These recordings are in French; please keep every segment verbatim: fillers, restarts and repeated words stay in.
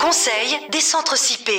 conseils des centres C I P.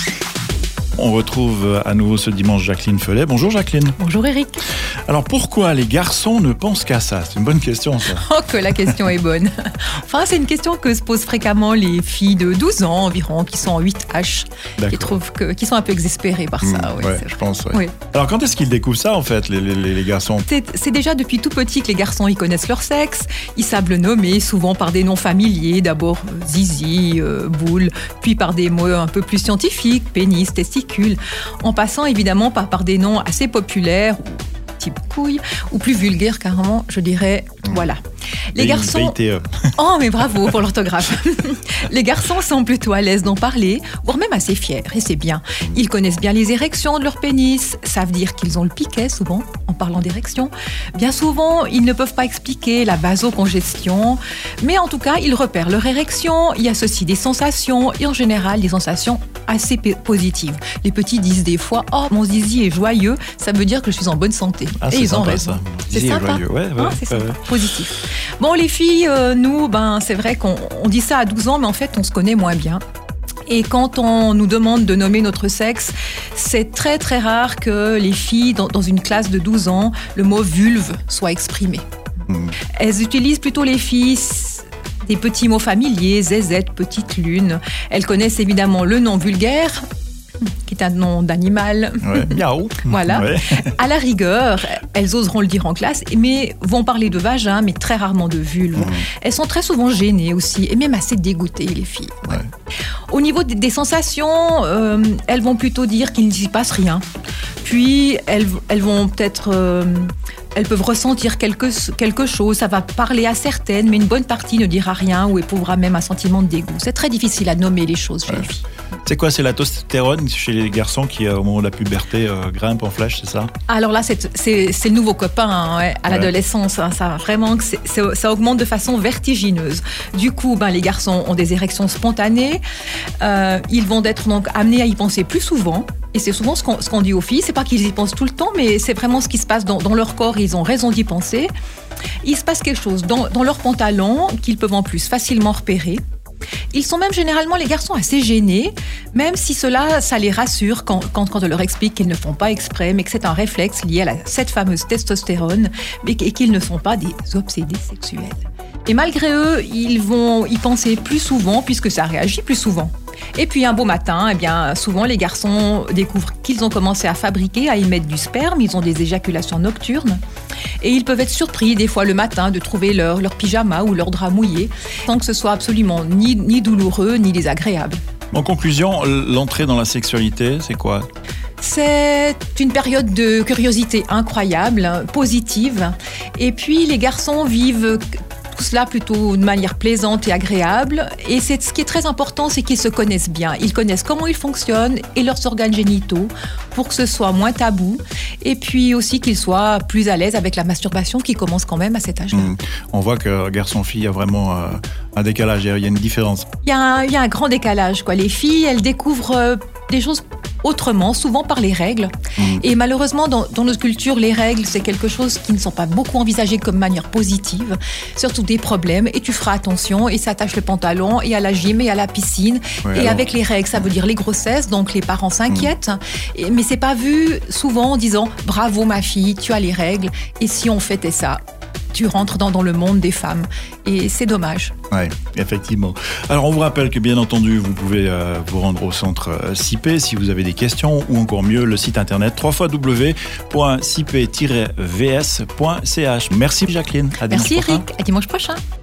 On retrouve à nouveau ce dimanche Jacqueline Felet. Bonjour Jacqueline. Bonjour Eric. Alors pourquoi les garçons ne pensent qu'à ça ? C'est une bonne question ça. Oh que la question est bonne. Enfin c'est une question que se posent fréquemment les filles de douze ans environ qui sont en huit H. Qui trouvent que, qui sont un peu exaspérées par ça. Mmh, oui, ouais, je pense. Ouais. Oui. Alors quand est-ce qu'ils découvrent ça en fait les, les, les garçons ? c'est, c'est déjà depuis tout petit que les garçons ils connaissent leur sexe. Ils savent le nommer souvent par des noms familiers. D'abord zizi, euh, boule, puis par des mots un peu plus scientifiques, pénis, testicules. En passant évidemment par, par des noms assez populaires, type couille, ou plus vulgaires carrément, je dirais, mmh. voilà. Les et garçons... Oh, mais bravo pour l'orthographe. Les garçons sont plutôt à l'aise d'en parler, voire même assez fiers, et c'est bien. Ils connaissent bien les érections de leur pénis, savent dire qu'ils ont le piquet, souvent, en parlant d'érection. Bien souvent, ils ne peuvent pas expliquer la vasocongestion, mais en tout cas, ils repèrent leur érection, y associent des sensations, et en général, des sensations assez p- positives. Les petits disent des fois « Oh, mon zizi est joyeux, ça veut dire que je suis en bonne santé. » Ah, et c'est ils sympa, ont raison. Ça. C'est sympa. Ouais, ouais, hein, c'est sympa. Ouais. Positif. Bon, les filles, euh, nous, ben, c'est vrai qu'on on dit ça à douze ans, mais en fait, on se connaît moins bien. Et quand on nous demande de nommer notre sexe, c'est très très rare que les filles, dans, dans une classe de douze ans, le mot vulve soit exprimé. Mmh. Elles utilisent plutôt les filles... des petits mots familiers, zézette, petite lune. Elles connaissent évidemment le nom vulgaire, qui est un nom d'animal. Ouais. Miaou. Voilà. Ouais. À la rigueur, elles oseront le dire en classe, mais vont parler de vagin, mais très rarement de vulve. Mmh. Elles sont très souvent gênées aussi, et même assez dégoûtées, les filles. Ouais. Ouais. Au niveau des sensations, euh, elles vont plutôt dire qu'il ne s'y passe rien. Puis, elles, elles vont peut-être... Euh, elles peuvent ressentir quelque, quelque chose, ça va parler à certaines, mais une bonne partie ne dira rien ou éprouvera même un sentiment de dégoût. C'est très difficile à nommer les choses chez ouais. les filles. C'est quoi, c'est la testostérone chez les garçons qui, au moment de la puberté, euh, grimpe en flèche, c'est ça ? Alors là, c'est, c'est, c'est le nouveau copain hein, ouais, à ouais. l'adolescence. Hein, ça, vraiment, c'est, c'est, ça augmente de façon vertigineuse. Du coup, ben, les garçons ont des érections spontanées. Euh, ils vont être donc amenés à y penser plus souvent. Et c'est souvent ce qu'on, ce qu'on dit aux filles. C'est pas qu'ils y pensent tout le temps, mais c'est vraiment ce qui se passe dans, dans leur corps. Ils ont raison d'y penser. Il se passe quelque chose dans, dans leurs pantalons qu'ils peuvent en plus facilement repérer. Ils sont même généralement, les garçons, assez gênés, même si cela, ça les rassure quand, quand, quand on leur explique qu'ils ne font pas exprès, mais que c'est un réflexe lié à la, cette fameuse testostérone, mais, et qu'ils ne sont pas des obsédés sexuels. Et malgré eux, ils vont y penser plus souvent, puisque ça réagit plus souvent. Et puis un beau matin, eh bien, souvent les garçons découvrent qu'ils ont commencé à fabriquer, à émettre du sperme, ils ont des éjaculations nocturnes. Et ils peuvent être surpris des fois le matin de trouver leur, leur pyjama ou leur drap mouillé, sans que ce soit absolument ni, ni douloureux ni désagréable. En conclusion, l'entrée dans la sexualité, c'est quoi ? C'est une période de curiosité incroyable, positive. Et puis les garçons vivent tout cela plutôt de manière plaisante et agréable. Et c'est, ce qui est très important, c'est qu'ils se connaissent bien. Ils connaissent comment ils fonctionnent et leurs organes génitaux pour que ce soit moins tabou. Et puis aussi qu'ils soient plus à l'aise avec la masturbation qui commence quand même à cet âge-là. Mmh. On voit que garçon-fille, il y a vraiment euh, un décalage, il y a une différence. Il y a un, il y a un grand décalage, quoi. Les filles, elles découvrent euh, des choses autrement, souvent par les règles. Mmh. Et malheureusement, dans, dans notre culture, les règles, c'est quelque chose qui ne sont pas beaucoup envisagées comme manière positive, surtout des problèmes. Et tu feras attention, et ça attache le pantalon, et à la gym, et à la piscine. Ouais, et alors... avec les règles, ça veut dire les grossesses, donc les parents s'inquiètent. Mmh. Et, mais c'est pas vu souvent en disant « Bravo ma fille, tu as les règles, et si on fêtait ça ?» tu rentres dans, dans le monde des femmes. Et c'est dommage. Oui, effectivement. Alors, on vous rappelle que, bien entendu, vous pouvez euh, vous rendre au centre euh, C I P si vous avez des questions, ou encore mieux, le site internet w w w point c i p tiret v s point c h. Merci Jacqueline. À Merci dimanche Eric. prochain. À dimanche prochain.